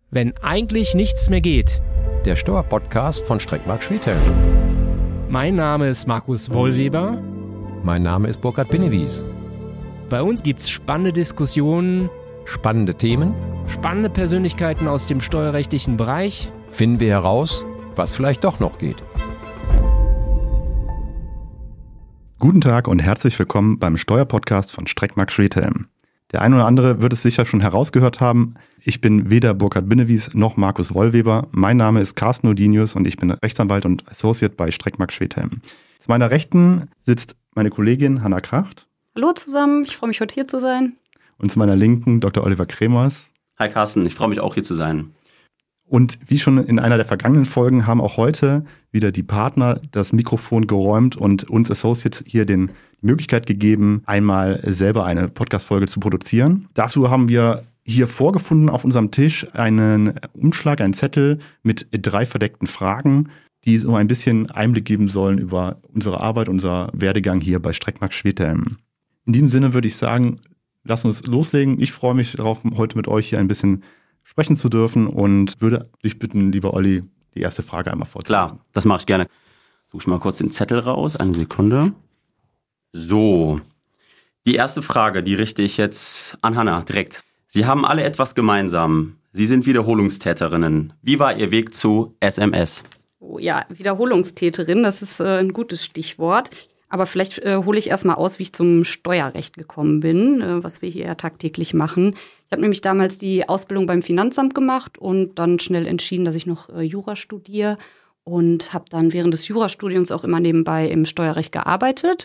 Wenn eigentlich nichts mehr geht. Der Steuerpodcast von Streckmark Schwedhelm. Mein Name ist Markus Wollweber. Mein Name ist Burkhard Binnewies. Bei uns gibt's spannende Diskussionen, Spannende Themen. spannende Persönlichkeiten aus dem steuerrechtlichen Bereich. Finden wir heraus, was vielleicht doch noch geht. Guten Tag und herzlich willkommen beim Steuerpodcast von Streckmark Schwedhelm. Der eine oder andere wird es sicher schon herausgehört haben. Ich bin weder Burkhard Binnewies noch Markus Wollweber. Mein Name ist Carsten Odinius und ich bin Rechtsanwalt und Associate bei Streckmark Schwedhelm. Zu meiner Rechten sitzt meine Kollegin Hanna Kracht. Hallo zusammen, ich freue mich, heute hier zu sein. Und zu meiner Linken Dr. Oliver Kremers. Hi Carsten, ich freue mich auch hier zu sein. Und wie schon in einer der vergangenen Folgen haben auch heute wieder die Partner das Mikrofon geräumt und uns Associates hier die Möglichkeit gegeben, einmal selber eine Podcast-Folge zu produzieren. Dazu haben wir hier vorgefunden auf unserem Tisch einen Umschlag, einen Zettel mit 3 verdeckten Fragen, die so ein bisschen Einblick geben sollen über unsere Arbeit, unser Werdegang hier bei Streckmark Schwedhelm. In diesem Sinne würde ich sagen, lass uns loslegen. Ich freue mich darauf, heute mit euch hier ein bisschen sprechen zu dürfen und würde dich bitten, lieber Olli, die erste Frage einmal vorzulesen. Klar, das mache ich gerne. Suche ich mal kurz den Zettel raus, eine Sekunde. So, die erste Frage, die richte ich jetzt an Hanna direkt. Sie haben alle etwas gemeinsam. Sie sind Wiederholungstäterinnen. Wie war Ihr Weg zu SMS? Oh ja, Wiederholungstäterin, das ist ein gutes Stichwort. Aber vielleicht hole ich erstmal aus, wie ich zum Steuerrecht gekommen bin, was wir hier ja tagtäglich machen. Ich habe nämlich damals die Ausbildung beim Finanzamt gemacht und dann schnell entschieden, dass ich noch Jura studiere und habe dann während des Jurastudiums auch immer nebenbei im Steuerrecht gearbeitet.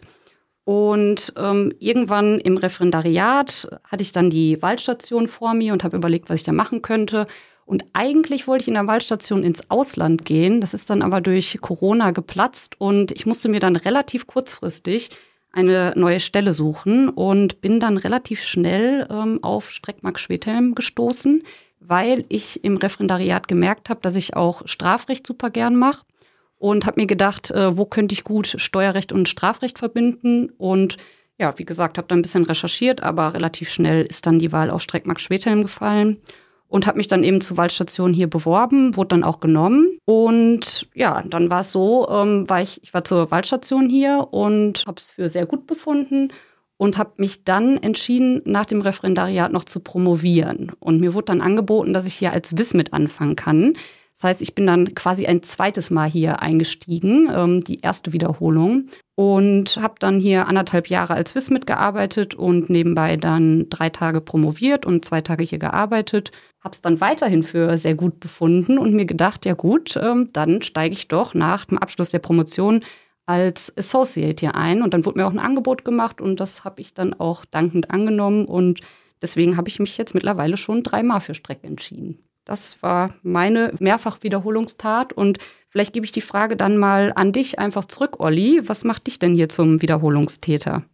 Und irgendwann im Referendariat hatte ich dann die Waldstation vor mir und habe überlegt, was ich da machen könnte. Und eigentlich wollte ich in der Waldstation ins Ausland gehen. Das ist dann aber durch Corona geplatzt und ich musste mir dann relativ kurzfristig eine neue Stelle suchen und bin dann relativ schnell auf Streckmark Schwedhelm gestoßen, weil ich im Referendariat gemerkt habe, dass ich auch Strafrecht super gern mache und habe mir gedacht, wo könnte ich gut Steuerrecht und Strafrecht verbinden und ja, wie gesagt, habe dann ein bisschen recherchiert, aber relativ schnell ist dann die Wahl auf Streckmark Schwedhelm gefallen. Und habe mich dann eben zur Waldstation hier beworben, wurde dann auch genommen. Und ja, dann war es so, ich war zur Waldstation hier und habe es für sehr gut befunden und habe mich dann entschieden, nach dem Referendariat noch zu promovieren. Und mir wurde dann angeboten, dass ich hier als Wismit anfangen kann. Das heißt, ich bin dann quasi ein zweites Mal hier eingestiegen, die erste Wiederholung. Und habe dann hier 1,5 Jahre als Wismit gearbeitet und nebenbei dann 3 Tage promoviert und 2 Tage hier gearbeitet. Habe es dann weiterhin für sehr gut befunden und mir gedacht, ja gut, dann steige ich doch nach dem Abschluss der Promotion als Associate hier ein. Und dann wurde mir auch ein Angebot gemacht und das habe ich dann auch dankend angenommen. Und deswegen habe ich mich jetzt mittlerweile schon 3 Mal für Streck entschieden. Das war meine Mehrfach-Wiederholungstat und vielleicht gebe ich die Frage dann mal an dich einfach zurück, Olli. Was macht dich denn hier zum Wiederholungstäter?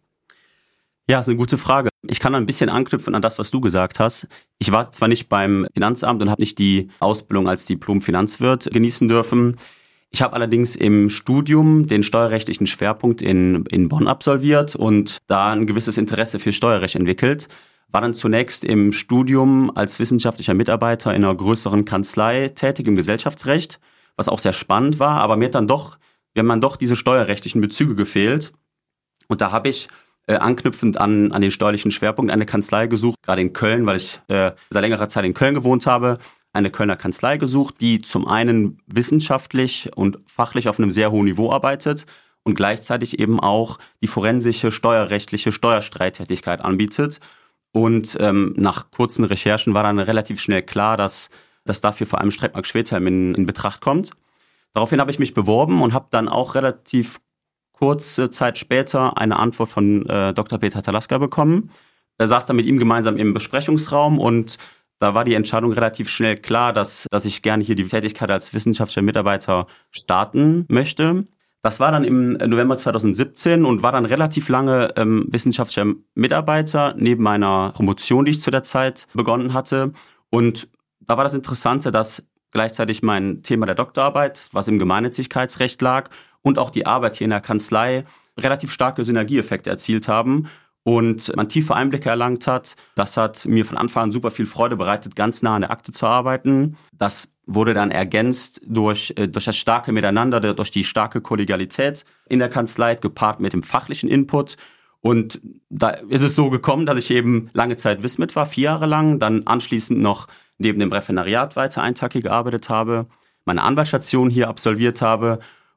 Ja, ist eine gute Frage. Ich kann ein bisschen anknüpfen an das, was du gesagt hast. Ich war zwar nicht beim Finanzamt und habe nicht die Ausbildung als Diplom-Finanzwirt genießen dürfen. Ich habe allerdings im Studium den steuerrechtlichen Schwerpunkt in Bonn absolviert und da ein gewisses Interesse für Steuerrecht entwickelt. War dann zunächst im Studium als wissenschaftlicher Mitarbeiter in einer größeren Kanzlei tätig im Gesellschaftsrecht, was auch sehr spannend war, aber mir haben dann doch diese steuerrechtlichen Bezüge gefehlt. Und da habe ich anknüpfend an den steuerlichen Schwerpunkt eine Kanzlei gesucht, gerade in Köln, weil ich seit längerer Zeit in Köln gewohnt habe, eine Kölner Kanzlei gesucht, die zum einen wissenschaftlich und fachlich auf einem sehr hohen Niveau arbeitet und gleichzeitig eben auch die forensische, steuerrechtliche Steuerstreittätigkeit anbietet. Und nach kurzen Recherchen war dann relativ schnell klar, dass dafür vor allem Streckmark Schwedhelm in Betracht kommt. Daraufhin habe ich mich beworben und habe dann auch relativ kurze Zeit später eine Antwort von Dr. Peter Talaska bekommen. Er saß dann mit ihm gemeinsam im Besprechungsraum und da war die Entscheidung relativ schnell klar, dass ich gerne hier die Tätigkeit als wissenschaftlicher Mitarbeiter starten möchte. Das war dann im November 2017 und war dann relativ lange wissenschaftlicher Mitarbeiter neben meiner Promotion, die ich zu der Zeit begonnen hatte. Und da war das Interessante, dass gleichzeitig mein Thema der Doktorarbeit, was im Gemeinnützigkeitsrecht lag, und auch die Arbeit hier in der Kanzlei relativ starke Synergieeffekte erzielt haben. und man tiefe Einblicke erlangt hat. Das hat mir von Anfang an super viel Freude bereitet, ganz nah an der Akte zu arbeiten. Das wurde dann ergänzt durch das starke Miteinander, durch die starke Kollegialität in der Kanzlei, gepaart mit dem fachlichen Input. Und da ist es so gekommen, dass ich eben lange Zeit Wismit war, 4 Jahre lang, dann anschließend noch neben dem Referendariat weiter 1 Tag hier gearbeitet habe, meine Anwaltsstation hier absolviert habe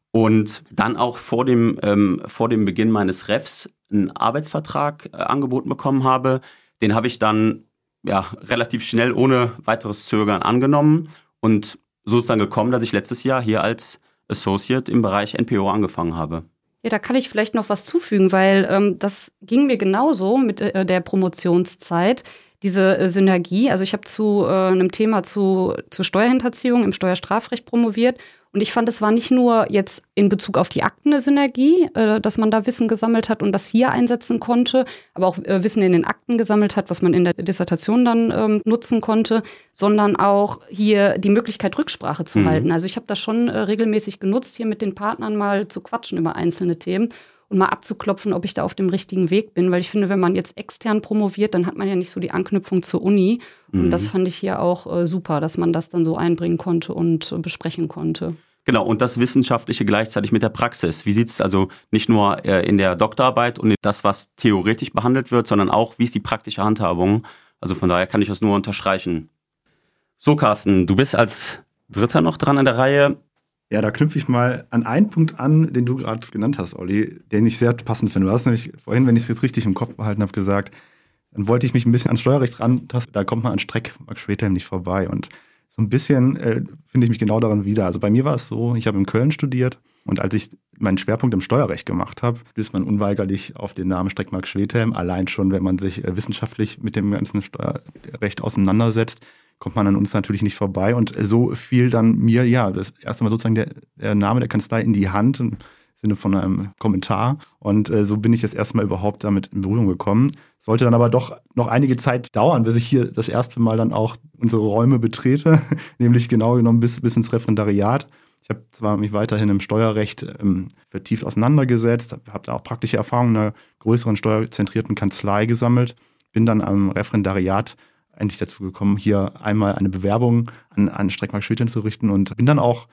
und dann auch vor dem Beginn meines Refs einen Arbeitsvertrag angeboten bekommen habe. Den habe ich dann relativ schnell ohne weiteres Zögern angenommen und so ist dann gekommen, dass ich letztes Jahr hier als Associate im Bereich NPO angefangen habe. Ja, da kann ich vielleicht noch was zufügen, weil das ging mir genauso mit der Promotionszeit. Diese Synergie, also ich habe zu einem Thema zur Steuerhinterziehung im Steuerstrafrecht promoviert und ich fand, es war nicht nur jetzt in Bezug auf die Akten eine Synergie, dass man da Wissen gesammelt hat und das hier einsetzen konnte, aber auch Wissen in den Akten gesammelt hat, was man in der Dissertation dann nutzen konnte, sondern auch hier die Möglichkeit, Rücksprache zu halten. Also ich habe das schon regelmäßig genutzt, hier mit den Partnern mal zu quatschen über einzelne Themen. Und mal abzuklopfen, ob ich da auf dem richtigen Weg bin. Weil ich finde, wenn man jetzt extern promoviert, dann hat man ja nicht so die Anknüpfung zur Uni. Und das fand ich hier auch super, dass man das dann so einbringen konnte und besprechen konnte. Genau, und das Wissenschaftliche gleichzeitig mit der Praxis. Wie sieht es also nicht nur in der Doktorarbeit und in das, was theoretisch behandelt wird, sondern auch, wie ist die praktische Handhabung? Also von daher kann ich das nur unterstreichen. So, Carsten, du bist als Dritter noch dran in der Reihe. Ja, da knüpfe ich mal an einen Punkt an, den du gerade genannt hast, Olli, den ich sehr passend finde. Du hast nämlich vorhin, wenn ich es jetzt richtig im Kopf behalten habe, gesagt, dann wollte ich mich ein bisschen ans Steuerrecht rantasten, da kommt man an Streckmark Schwedhelm nicht vorbei. Und so ein bisschen finde ich mich genau daran wieder. Also bei mir war es so, ich habe in Köln studiert und als ich meinen Schwerpunkt im Steuerrecht gemacht habe, stößt man unweigerlich auf den Namen Streckmark Schwedhelm. Allein schon, wenn man sich wissenschaftlich mit dem ganzen Steuerrecht auseinandersetzt, kommt man an uns natürlich nicht vorbei. Und so fiel dann mir, das erste Mal sozusagen der Name der Kanzlei in die Hand, im Sinne von einem Kommentar. Und so bin ich das erste Mal überhaupt damit in Berührung gekommen. Sollte dann aber doch noch einige Zeit dauern, bis ich hier das erste Mal dann auch unsere Räume betrete, nämlich genau genommen bis ins Referendariat. Ich habe zwar mich weiterhin im Steuerrecht vertieft auseinandergesetzt, habe da auch praktische Erfahrungen in einer größeren steuerzentrierten Kanzlei gesammelt, bin dann am Referendariat endlich dazu gekommen, hier einmal eine Bewerbung an Streckmark Schwedhelm zu richten und bin dann auch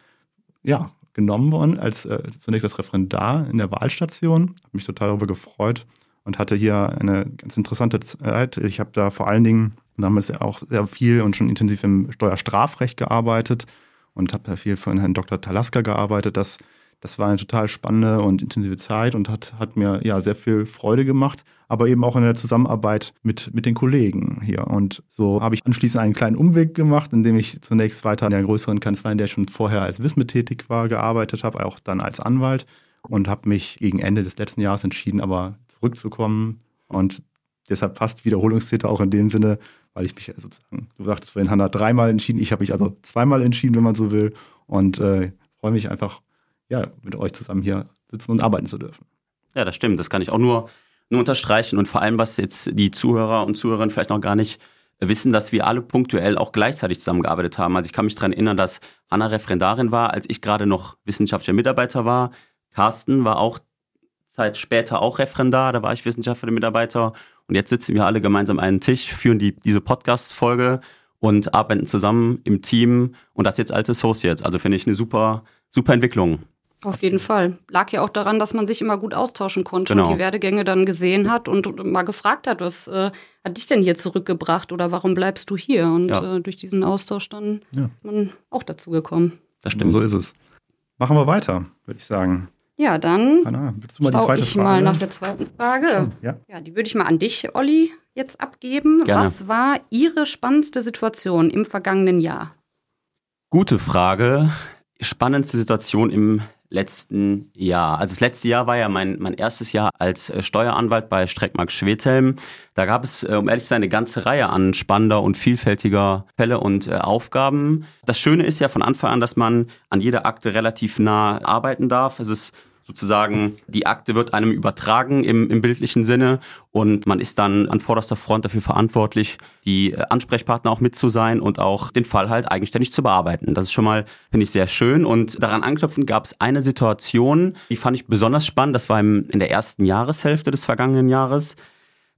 genommen worden als zunächst als Referendar in der Wahlstation. Habe mich total darüber gefreut und hatte hier eine ganz interessante Zeit. Ich habe da vor allen Dingen damals auch sehr viel und schon intensiv im Steuerstrafrecht gearbeitet und habe da viel von Herrn Dr. Talaska gearbeitet. Das war eine total spannende und intensive Zeit und hat mir sehr viel Freude gemacht, aber eben auch in der Zusammenarbeit mit den Kollegen hier. Und so habe ich anschließend einen kleinen Umweg gemacht, indem ich zunächst weiter in der größeren Kanzlei, in der ich schon vorher als Wismit tätig war, gearbeitet habe, auch dann als Anwalt und habe mich gegen Ende des letzten Jahres entschieden, aber zurückzukommen und deshalb fast Wiederholungstäter auch in dem Sinne, weil ich mich sozusagen, du sagtest vorhin, Hanna, 3-mal entschieden, ich habe mich also 2-mal entschieden, wenn man so will und freue mich einfach, mit euch zusammen hier sitzen und arbeiten zu dürfen. Ja, das stimmt. Das kann ich auch nur unterstreichen. Und vor allem, was jetzt die Zuhörer und Zuhörerinnen vielleicht noch gar nicht wissen, dass wir alle punktuell auch gleichzeitig zusammengearbeitet haben. Also ich kann mich daran erinnern, dass Hanna Referendarin war, als ich gerade noch wissenschaftlicher Mitarbeiter war. Carsten war auch Zeit später auch Referendar, da war ich wissenschaftlicher Mitarbeiter. Und jetzt sitzen wir alle gemeinsam an einem Tisch, führen diese Podcast-Folge und arbeiten zusammen im Team. Und das jetzt als Associates. Also finde ich eine super Entwicklung. Auf jeden Fall. Lag ja auch daran, dass man sich immer gut austauschen konnte und die Werdegänge dann gesehen hat und mal gefragt hat, was hat dich denn hier zurückgebracht oder warum bleibst du hier? Und durch diesen Austausch dann ist man auch dazu gekommen. Das stimmt. So ist es. Machen wir weiter, würde ich sagen. Ja, dann Anna, willst du mal die zweite Frage? Mal nach der zweiten Frage. Ja, die würde ich mal an dich, Olli, jetzt abgeben. Gerne. Was war Ihre spannendste Situation im vergangenen Jahr? Gute Frage. Spannendste Situation im letzten Jahr. Also das letzte Jahr war ja mein erstes Jahr als Steueranwalt bei Streckmark Schwedhelm. Da gab es, um ehrlich zu sein, eine ganze Reihe an spannender und vielfältiger Fälle und Aufgaben. Das Schöne ist ja von Anfang an, dass man an jeder Akte relativ nah arbeiten darf. Es ist sozusagen, die Akte wird einem übertragen im bildlichen Sinne und man ist dann an vorderster Front dafür verantwortlich, die Ansprechpartner auch mit zu sein und auch den Fall halt eigenständig zu bearbeiten. Das ist schon mal, finde ich, sehr schön und daran anknüpfend gab es eine Situation, die fand ich besonders spannend, das war in der ersten Jahreshälfte des vergangenen Jahres.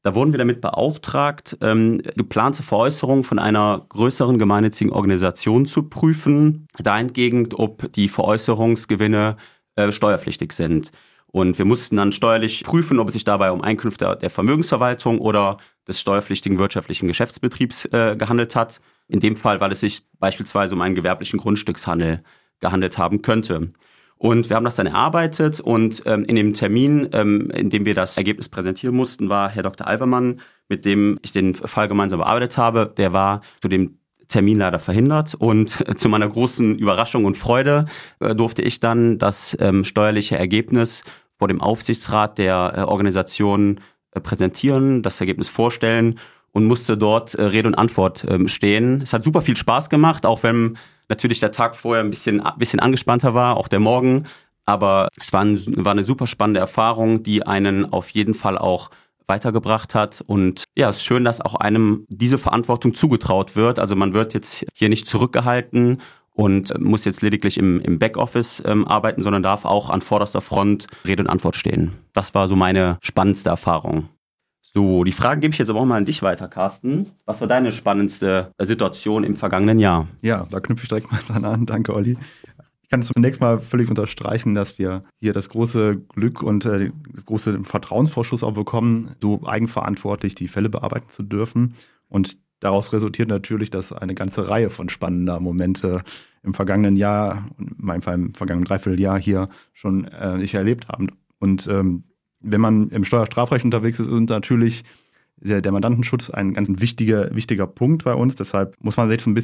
Da wurden wir damit beauftragt, geplante Veräußerung von einer größeren gemeinnützigen Organisation zu prüfen, dahingehend, ob die Veräußerungsgewinne steuerpflichtig sind. Und wir mussten dann steuerlich prüfen, ob es sich dabei um Einkünfte der Vermögensverwaltung oder des steuerpflichtigen wirtschaftlichen Geschäftsbetriebs gehandelt hat. In dem Fall, weil es sich beispielsweise um einen gewerblichen Grundstückshandel gehandelt haben könnte. Und wir haben das dann erarbeitet und in dem Termin, in dem wir das Ergebnis präsentieren mussten, war Herr Dr. Albermann, mit dem ich den Fall gemeinsam bearbeitet habe. Der war zu dem Termin leider verhindert und zu meiner großen Überraschung und Freude durfte ich dann das steuerliche Ergebnis vor dem Aufsichtsrat der Organisation präsentieren, das Ergebnis vorstellen und musste dort Rede und Antwort stehen. Es hat super viel Spaß gemacht, auch wenn natürlich der Tag vorher ein bisschen angespannter war, auch der Morgen. Aber es war eine super spannende Erfahrung, die einen auf jeden Fall auch weitergebracht hat. Und ja, es ist schön, dass auch einem diese Verantwortung zugetraut wird. Also man wird jetzt hier nicht zurückgehalten und muss jetzt lediglich im Backoffice arbeiten, sondern darf auch an vorderster Front Rede und Antwort stehen. Das war so meine spannendste Erfahrung. So, die Frage gebe ich jetzt aber auch mal an dich weiter, Carsten. Was war deine spannendste Situation im vergangenen Jahr? Ja, da knüpfe ich direkt mal dran an. Danke, Olli. Ich kann zunächst mal völlig unterstreichen, dass wir hier das große Glück und das große Vertrauensvorschuss auch bekommen, so eigenverantwortlich die Fälle bearbeiten zu dürfen. Und daraus resultiert natürlich, dass eine ganze Reihe von spannender Momente im vergangenen Jahr, in meinem Fall im vergangenen Dreivierteljahr hier schon ich erlebt haben. Und wenn man im Steuerstrafrecht unterwegs ist, ist natürlich der Mandantenschutz ein ganz wichtiger Punkt bei uns. Deshalb muss man sich ein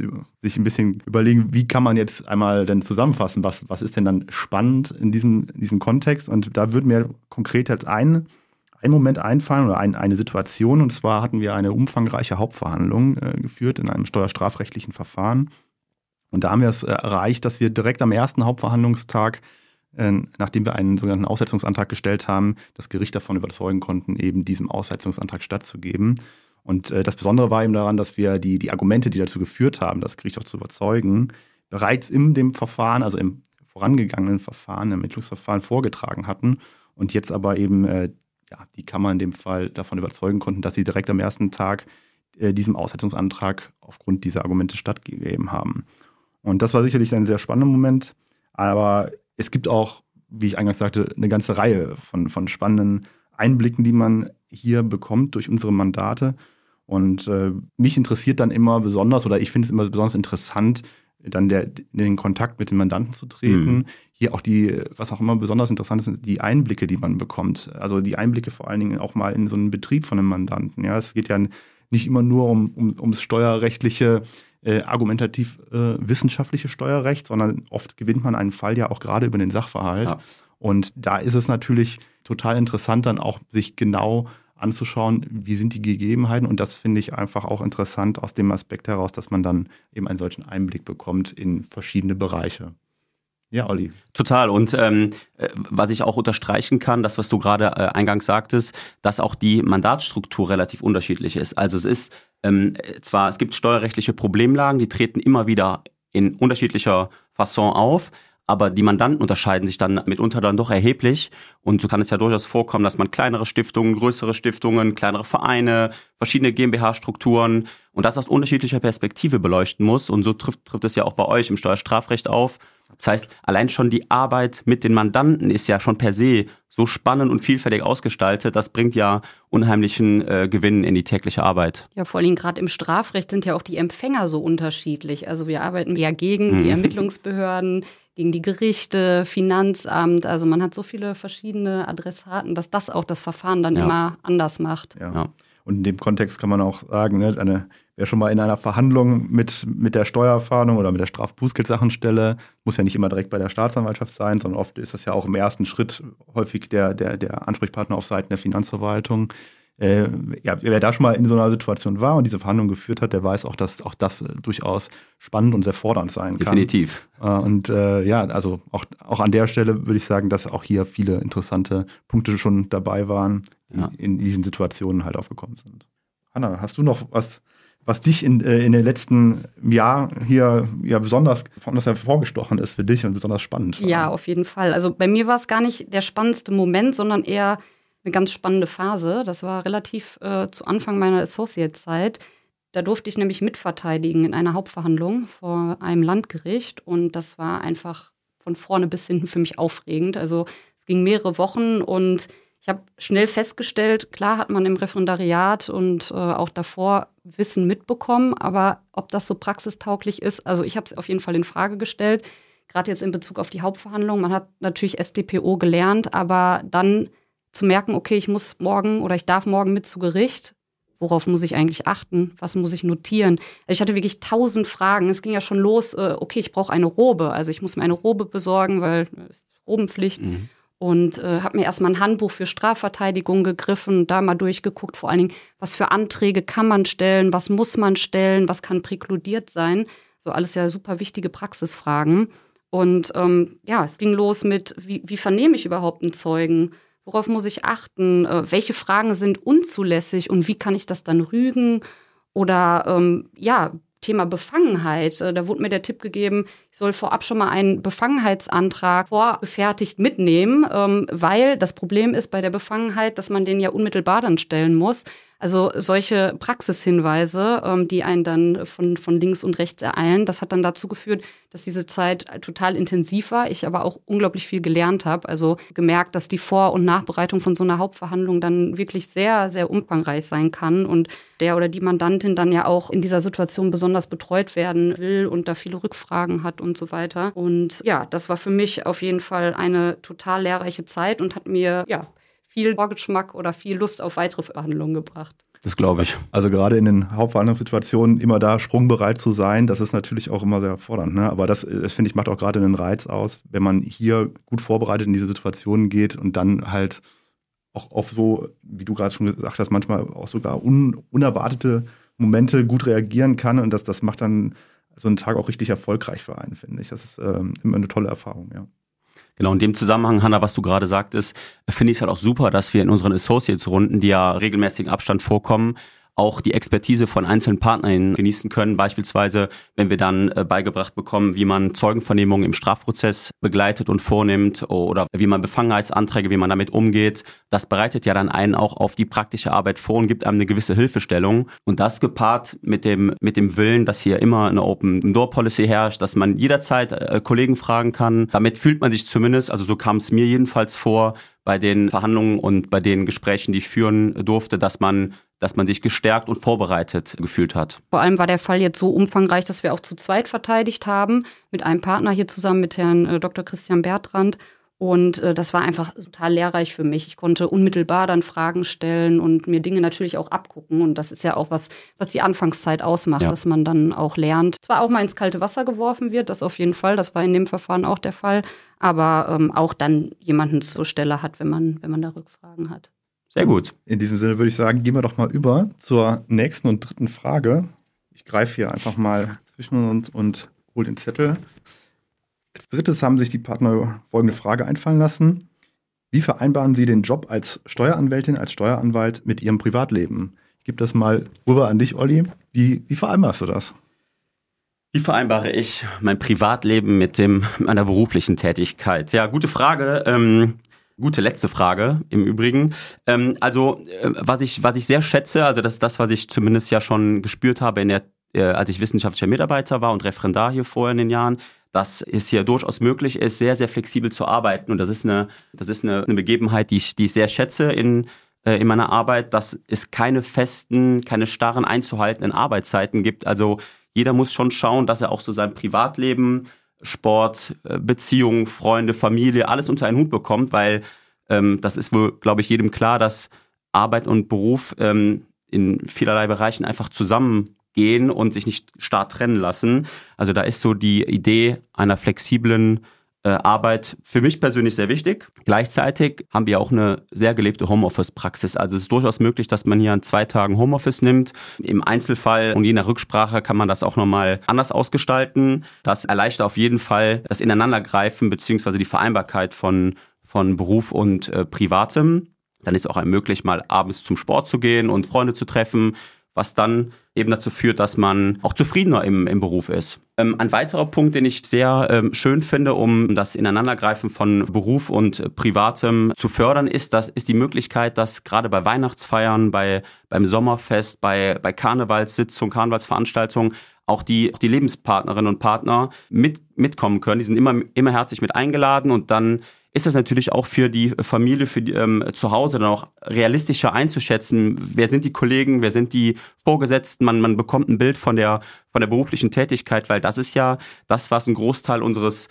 bisschen überlegen, wie kann man jetzt einmal denn zusammenfassen, was ist denn dann spannend in diesem Kontext. Und da würde mir konkret jetzt ein Moment einfallen oder eine Situation. Und zwar hatten wir eine umfangreiche Hauptverhandlung geführt in einem steuerstrafrechtlichen Verfahren. Und da haben wir es erreicht, dass wir direkt am ersten Hauptverhandlungstag, nachdem wir einen sogenannten Aussetzungsantrag gestellt haben, das Gericht davon überzeugen konnten, eben diesem Aussetzungsantrag stattzugeben. Und das Besondere war eben daran, dass wir die Argumente, die dazu geführt haben, das Gericht auch zu überzeugen, bereits in dem Verfahren, also im vorangegangenen Verfahren, im Ermittlungsverfahren vorgetragen hatten und jetzt aber eben die Kammer in dem Fall davon überzeugen konnten, dass sie direkt am ersten Tag diesem Aussetzungsantrag aufgrund dieser Argumente stattgegeben haben. Und das war sicherlich ein sehr spannender Moment, aber es gibt auch, wie ich eingangs sagte, eine ganze Reihe von spannenden Einblicken, die man hier bekommt durch unsere Mandate. Und mich interessiert dann immer besonders, oder ich finde es immer besonders interessant, dann in den Kontakt mit den Mandanten zu treten. Hier auch was auch immer besonders interessant ist, sind die Einblicke, die man bekommt. Also die Einblicke vor allen Dingen auch mal in so einen Betrieb von einem Mandanten. Ja, es geht ja nicht immer nur ums steuerrechtliche, argumentativ wissenschaftliche Steuerrecht, sondern oft gewinnt man einen Fall ja auch gerade über den Sachverhalt. Ja. Und da ist es natürlich total interessant, dann auch sich genau anzuschauen, wie sind die Gegebenheiten. Und das finde ich einfach auch interessant aus dem Aspekt heraus, dass man dann eben einen solchen Einblick bekommt in verschiedene Bereiche. Ja, Olli. Total. Und was ich auch unterstreichen kann, das, was du gerade eingangs sagtest, dass auch die Mandatsstruktur relativ unterschiedlich ist. Also es ist es gibt steuerrechtliche Problemlagen, die treten immer wieder in unterschiedlicher Fasson auf, aber die Mandanten unterscheiden sich dann mitunter dann doch erheblich. Und so kann es ja durchaus vorkommen, dass man kleinere Stiftungen, größere Stiftungen, kleinere Vereine, verschiedene GmbH-Strukturen und das aus unterschiedlicher Perspektive beleuchten muss. Und so trifft es ja auch bei euch im Steuerstrafrecht auf. Das heißt, allein schon die Arbeit mit den Mandanten ist ja schon per se so spannend und vielfältig ausgestaltet. Das bringt ja unheimlichen Gewinn in die tägliche Arbeit. Ja, vor allem gerade im Strafrecht sind ja auch die Empfänger so unterschiedlich. Also wir arbeiten ja gegen die Ermittlungsbehörden, gegen die Gerichte, Finanzamt. Also man hat so viele verschiedene Adressaten, dass das auch das Verfahren dann immer anders macht. Ja. Und in dem Kontext kann man auch sagen, wer schon mal in einer Verhandlung mit der Steuerfahndung oder mit der Strafbußgeldsachenstelle, muss ja nicht immer direkt bei der Staatsanwaltschaft sein, sondern oft ist das ja auch im ersten Schritt häufig der Ansprechpartner auf Seiten der Finanzverwaltung. Wer da schon mal in so einer Situation war und diese Verhandlung geführt hat, der weiß auch, dass auch das durchaus spannend und sehr fordernd sein kann. Definitiv. Also auch an der Stelle würde ich sagen, dass auch hier viele interessante Punkte schon dabei waren, die in diesen Situationen halt aufgekommen sind. Hanna, hast du noch was dich in den letzten Jahr hier besonders hervorgestochen ist für dich und besonders spannend war? Ja, auf jeden Fall. Also bei mir war es gar nicht der spannendste Moment, sondern eher eine ganz spannende Phase. Das war relativ zu Anfang meiner Associate-Zeit. Da durfte ich nämlich mitverteidigen in einer Hauptverhandlung vor einem Landgericht. Und das war einfach von vorne bis hinten für mich aufregend. Also es ging mehrere Wochen und ich habe schnell festgestellt, klar hat man im Referendariat und auch davor Wissen mitbekommen, aber ob das so praxistauglich ist, also ich habe es auf jeden Fall in Frage gestellt. Gerade jetzt in Bezug auf die Hauptverhandlung. Man hat natürlich StPO gelernt, aber dann zu merken, okay, ich muss morgen oder ich darf morgen mit zu Gericht. Worauf muss ich eigentlich achten? Was muss ich notieren? Also ich hatte wirklich 1000 Fragen. Es ging ja schon los, okay, ich brauche eine Robe. Also ich muss mir eine Robe besorgen, weil es ist Robenpflicht. Und habe mir erstmal ein Handbuch für Strafverteidigung gegriffen, da mal durchgeguckt, vor allen Dingen, was für Anträge kann man stellen, was muss man stellen, was kann präkludiert sein. So alles ja super wichtige Praxisfragen. Und es ging los mit, wie vernehme ich überhaupt einen Zeugen? Worauf muss ich achten? Welche Fragen sind unzulässig und wie kann ich das dann rügen? Oder Thema Befangenheit. Da wurde mir der Tipp gegeben, ich soll vorab schon mal einen Befangenheitsantrag vorgefertigt mitnehmen, weil das Problem ist bei der Befangenheit, dass man den ja unmittelbar dann stellen muss. Also solche Praxishinweise, die einen dann von links und rechts ereilen, das hat dann dazu geführt, dass diese Zeit total intensiv war, ich aber auch unglaublich viel gelernt habe. Also gemerkt, dass die Vor- und Nachbereitung von so einer Hauptverhandlung dann wirklich sehr, sehr umfangreich sein kann und der oder die Mandantin dann ja auch in dieser Situation besonders betreut werden will und da viele Rückfragen hat und so weiter. Und ja, das war für mich auf jeden Fall eine total lehrreiche Zeit und hat mir viel Vorgeschmack oder viel Lust auf weitere Verhandlungen gebracht. Das glaube ich. Also gerade in den Hauptverhandlungssituationen immer da sprungbereit zu sein, das ist natürlich auch immer sehr fordernd. Ne? Aber das finde ich, macht auch gerade einen Reiz aus, wenn man hier gut vorbereitet in diese Situationen geht und dann halt auch auf so, wie du gerade schon gesagt hast, manchmal auch sogar unerwartete Momente gut reagieren kann. Und das macht dann so einen Tag auch richtig erfolgreich für einen, finde ich. Das ist immer eine tolle Erfahrung, ja. Genau, in dem Zusammenhang, Hanna, was du gerade sagtest, finde ich es halt auch super, dass wir in unseren Associates-Runden, die ja regelmäßigen Abstand vorkommen, auch die Expertise von einzelnen Partnern genießen können. Beispielsweise, wenn wir dann beigebracht bekommen, wie man Zeugenvernehmungen im Strafprozess begleitet und vornimmt oder wie man Befangenheitsanträge, wie man damit umgeht. Das bereitet ja dann einen auch auf die praktische Arbeit vor und gibt einem eine gewisse Hilfestellung. Und das gepaart mit dem Willen, dass hier immer eine Open-Door-Policy herrscht, dass man jederzeit Kollegen fragen kann. Damit fühlt man sich zumindest, also so kam es mir jedenfalls vor, bei den Verhandlungen und bei den Gesprächen, die ich führen durfte, dass man sich gestärkt und vorbereitet gefühlt hat. Vor allem war der Fall jetzt so umfangreich, dass wir auch zu zweit verteidigt haben, mit einem Partner hier zusammen, mit Herrn Dr. Christian Bertrand. Und das war einfach total lehrreich für mich. Ich konnte unmittelbar dann Fragen stellen und mir Dinge natürlich auch abgucken. Und das ist ja auch was die Anfangszeit ausmacht, dass man dann auch lernt. Zwar auch mal ins kalte Wasser geworfen wird, das auf jeden Fall. Das war in dem Verfahren auch der Fall. Aber auch dann jemanden zur Stelle hat, wenn man da Rückfragen hat. Sehr gut. In diesem Sinne würde ich sagen, gehen wir doch mal über zur nächsten und dritten Frage. Ich greife hier einfach mal zwischen uns und hole den Zettel. Als drittes haben sich die Partner folgende Frage einfallen lassen. Wie vereinbaren Sie den Job als Steueranwältin, als Steueranwalt mit Ihrem Privatleben? Ich gebe das mal rüber an dich, Olli. Wie vereinbarst du das? Wie vereinbare ich mein Privatleben mit meiner beruflichen Tätigkeit? Ja, gute Frage. Gute letzte Frage im Übrigen. Was ich sehr schätze, also das ist das, was ich zumindest ja schon gespürt habe, als ich wissenschaftlicher Mitarbeiter war und Referendar hier vorher in den Jahren, dass es hier durchaus möglich ist, sehr, sehr flexibel zu arbeiten. Und das ist eine Begebenheit, die ich sehr schätze in meiner Arbeit, dass es keine starren einzuhaltenden Arbeitszeiten gibt. Also jeder muss schon schauen, dass er auch so sein Privatleben, Sport, Beziehungen, Freunde, Familie, alles unter einen Hut bekommt, weil das ist wohl, glaube ich, jedem klar, dass Arbeit und Beruf in vielerlei Bereichen einfach zusammengehen und sich nicht starr trennen lassen. Also da ist so die Idee einer flexiblen Arbeit für mich persönlich sehr wichtig. Gleichzeitig haben wir auch eine sehr gelebte Homeoffice-Praxis. Also es ist durchaus möglich, dass man hier an 2 Tagen Homeoffice nimmt. Im Einzelfall und je nach Rücksprache kann man das auch nochmal anders ausgestalten. Das erleichtert auf jeden Fall das Ineinandergreifen bzw. die Vereinbarkeit von Beruf und Privatem. Dann ist auch möglich, mal abends zum Sport zu gehen und Freunde zu treffen, was dann eben dazu führt, dass man auch zufriedener im Beruf ist. Ein weiterer Punkt, den ich sehr schön finde, um das Ineinandergreifen von Beruf und Privatem zu fördern, ist die Möglichkeit, dass gerade bei Weihnachtsfeiern, beim Sommerfest, bei Karnevalssitzungen, Karnevalsveranstaltungen auch die Lebenspartnerinnen und Partner mitkommen können. Die sind immer herzlich mit eingeladen und dann ist das natürlich auch für die Familie, für die zu Hause dann auch realistischer einzuschätzen, wer sind die Kollegen, wer sind die Vorgesetzten, man bekommt ein Bild von der beruflichen Tätigkeit, weil das ist ja das, was einen Großteil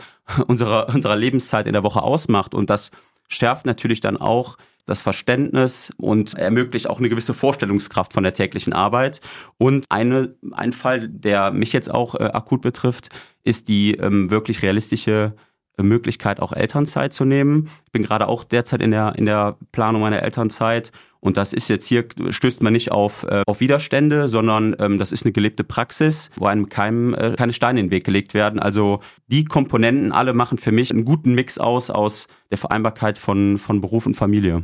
unserer Lebenszeit in der Woche ausmacht und das schärft natürlich dann auch das Verständnis und ermöglicht auch eine gewisse Vorstellungskraft von der täglichen Arbeit. Und ein Fall, der mich jetzt auch akut betrifft, ist die wirklich realistische Möglichkeit, auch Elternzeit zu nehmen. Ich bin gerade auch derzeit in der Planung meiner Elternzeit und das ist jetzt hier, stößt man nicht auf Widerstände, sondern das ist eine gelebte Praxis, wo einem keine Steine in den Weg gelegt werden. Also die Komponenten alle machen für mich einen guten Mix aus der Vereinbarkeit von Beruf und Familie.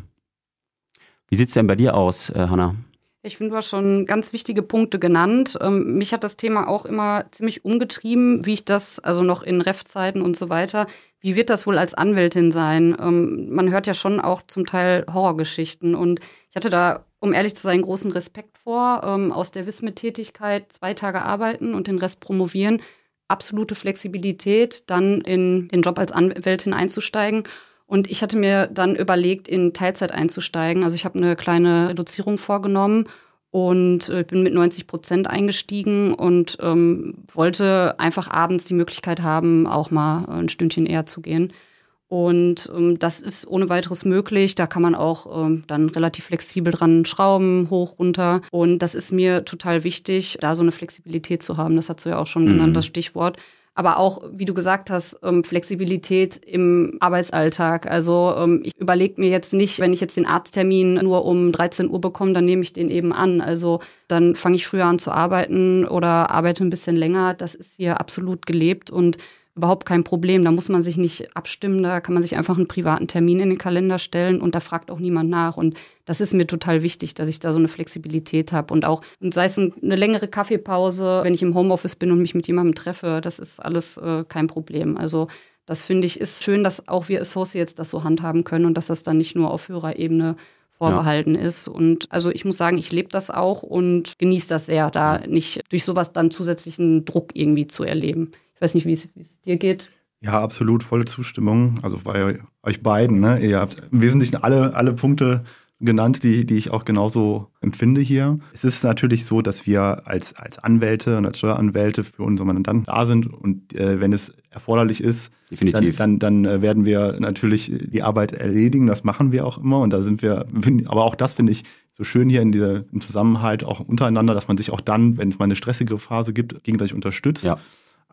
Wie sieht es denn bei dir aus, Hanna? Ich finde, du hast schon ganz wichtige Punkte genannt. Mich hat das Thema auch immer ziemlich umgetrieben, wie ich das, also noch in Ref-Zeiten und so weiter, wie wird das wohl als Anwältin sein? Man hört ja schon auch zum Teil Horrorgeschichten und ich hatte da, um ehrlich zu sein, großen Respekt vor, aus der Wismit-Tätigkeit 2 Tage arbeiten und den Rest promovieren, absolute Flexibilität, dann in den Job als Anwältin einzusteigen. Und ich hatte mir dann überlegt, in Teilzeit einzusteigen. Also ich habe eine kleine Reduzierung vorgenommen und bin mit 90% eingestiegen und wollte einfach abends die Möglichkeit haben, auch mal ein Stündchen eher zu gehen. Und das ist ohne weiteres möglich. Da kann man auch dann relativ flexibel dran schrauben, hoch, runter. Und das ist mir total wichtig, da so eine Flexibilität zu haben. Das hast du ja auch schon genannt, das Stichwort. Aber auch, wie du gesagt hast, Flexibilität im Arbeitsalltag. Also ich überlege mir jetzt nicht, wenn ich jetzt den Arzttermin nur um 13 Uhr bekomme, dann nehme ich den eben an. Also dann fange ich früher an zu arbeiten oder arbeite ein bisschen länger. Das ist hier absolut gelebt und überhaupt kein Problem. Da muss man sich nicht abstimmen, da kann man sich einfach einen privaten Termin in den Kalender stellen und da fragt auch niemand nach. Und das ist mir total wichtig, dass ich da so eine Flexibilität habe. Und auch, und sei es eine längere Kaffeepause, wenn ich im Homeoffice bin und mich mit jemandem treffe, das ist alles kein Problem. Also das finde ich ist schön, dass auch wir Associates das so handhaben können und dass das dann nicht nur auf höherer Ebene vorbehalten ist. Und also ich muss sagen, ich lebe das auch und genieße das sehr, da nicht durch sowas dann zusätzlichen Druck irgendwie zu erleben. Ich weiß nicht, wie es dir geht. Ja, absolut, volle Zustimmung. Also bei euch beiden, ne? Ihr habt im Wesentlichen alle Punkte genannt, die ich auch genauso empfinde hier. Es ist natürlich so, dass wir als Anwälte und als Steueranwälte für unsere Mandanten da sind und wenn es erforderlich ist, definitiv, dann werden wir natürlich die Arbeit erledigen. Das machen wir auch immer und da sind wir, aber auch das finde ich so schön hier im Zusammenhalt auch untereinander, dass man sich auch dann, wenn es mal eine stressigere Phase gibt, gegenseitig unterstützt. Ja.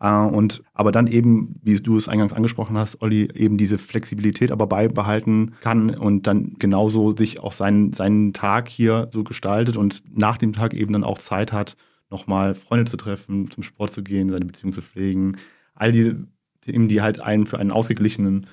Aber dann eben, wie du es eingangs angesprochen hast, Olli, eben diese Flexibilität aber beibehalten kann und dann genauso sich auch seinen Tag hier so gestaltet und nach dem Tag eben dann auch Zeit hat, nochmal Freunde zu treffen, zum Sport zu gehen, seine Beziehung zu pflegen. All diese Themen, die halt für ein ausgeglichenes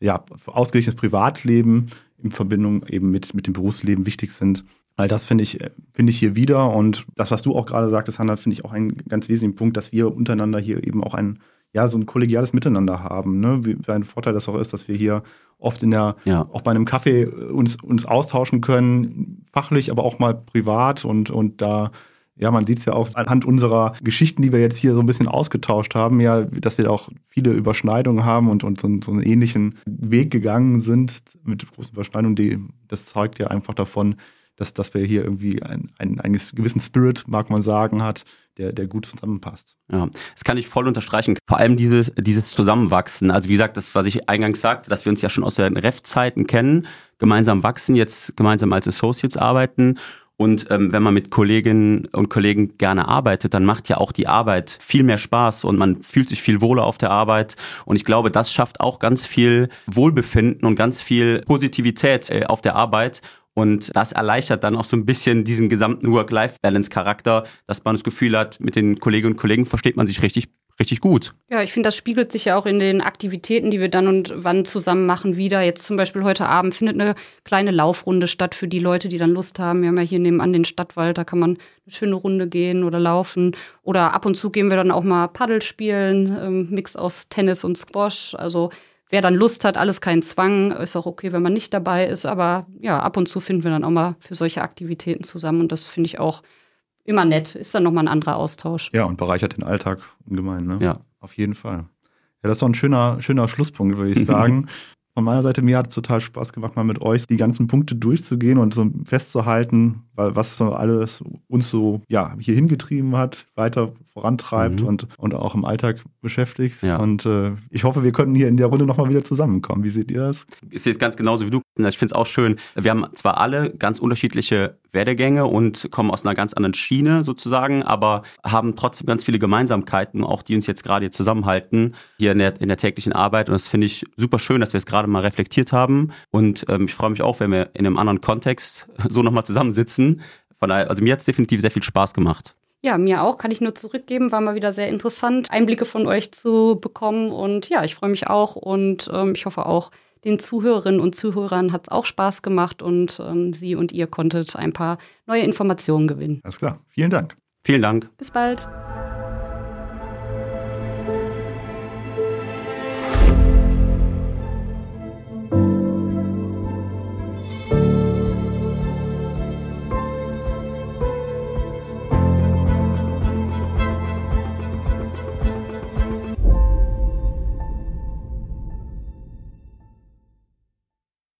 Privatleben in Verbindung eben mit dem Berufsleben wichtig sind. All das finde ich hier wieder und das, was du auch gerade sagtest, Hanna, finde ich auch einen ganz wesentlichen Punkt, dass wir untereinander hier eben auch so ein kollegiales Miteinander haben. Ne? Wie ein Vorteil das auch ist, dass wir hier oft auch bei einem Kaffee uns austauschen können, fachlich, aber auch mal privat und da, ja, man sieht es ja auch anhand unserer Geschichten, die wir jetzt hier so ein bisschen ausgetauscht haben, ja, dass wir auch viele Überschneidungen haben und so einen ähnlichen Weg gegangen sind mit großen Überschneidungen, das zeugt ja einfach davon, dass wir hier irgendwie einen gewissen Spirit, mag man sagen, hat, der gut zusammenpasst. Ja, das kann ich voll unterstreichen. Vor allem dieses Zusammenwachsen. Also wie gesagt, das, was ich eingangs sagte, dass wir uns ja schon aus den Ref-Zeiten kennen, gemeinsam wachsen, jetzt gemeinsam als Associates arbeiten. Und wenn man mit Kolleginnen und Kollegen gerne arbeitet, dann macht ja auch die Arbeit viel mehr Spaß und man fühlt sich viel wohler auf der Arbeit. Und ich glaube, das schafft auch ganz viel Wohlbefinden und ganz viel Positivität auf der Arbeit. Und das erleichtert dann auch so ein bisschen diesen gesamten Work-Life-Balance-Charakter, dass man das Gefühl hat, mit den Kolleginnen und Kollegen versteht man sich richtig, richtig gut. Ja, ich finde, das spiegelt sich ja auch in den Aktivitäten, die wir dann und wann zusammen machen, wieder. Jetzt zum Beispiel heute Abend findet eine kleine Laufrunde statt für die Leute, die dann Lust haben. Wir haben ja hier nebenan den Stadtwald, da kann man eine schöne Runde gehen oder laufen. Oder ab und zu gehen wir dann auch mal Paddel spielen, Mix aus Tennis und Squash. Also wer dann Lust hat, alles kein Zwang, ist auch okay, wenn man nicht dabei ist. Aber ja, ab und zu finden wir dann auch mal für solche Aktivitäten zusammen. Und das finde ich auch immer nett. Ist dann nochmal ein anderer Austausch. Ja, und bereichert den Alltag ungemein, ne? Ja. Auf jeden Fall. Ja, das ist doch ein schöner Schlusspunkt, würde ich sagen. Von meiner Seite, mir hat es total Spaß gemacht, mal mit euch die ganzen Punkte durchzugehen und so festzuhalten, was so alles uns so hier hingetrieben hat, weiter vorantreibt und auch im Alltag beschäftigt. Ja. Und ich hoffe, wir können hier in der Runde nochmal wieder zusammenkommen. Wie seht ihr das? Ich sehe es ganz genauso wie du. Ich finde es auch schön. Wir haben zwar alle ganz unterschiedliche Werdegänge und kommen aus einer ganz anderen Schiene sozusagen, aber haben trotzdem ganz viele Gemeinsamkeiten, auch die uns jetzt gerade hier zusammenhalten, hier in der täglichen Arbeit. Und das finde ich super schön, dass wir es gerade mal reflektiert haben. Und ich freue mich auch, wenn wir in einem anderen Kontext so nochmal zusammensitzen. Von daher, also mir hat es definitiv sehr viel Spaß gemacht. Ja, mir auch, kann ich nur zurückgeben. War mal wieder sehr interessant, Einblicke von euch zu bekommen. Und ja, ich freue mich auch und ich hoffe auch, den Zuhörerinnen und Zuhörern hat es auch Spaß gemacht und Sie und ihr konntet ein paar neue Informationen gewinnen. Alles klar, vielen Dank. Vielen Dank. Bis bald.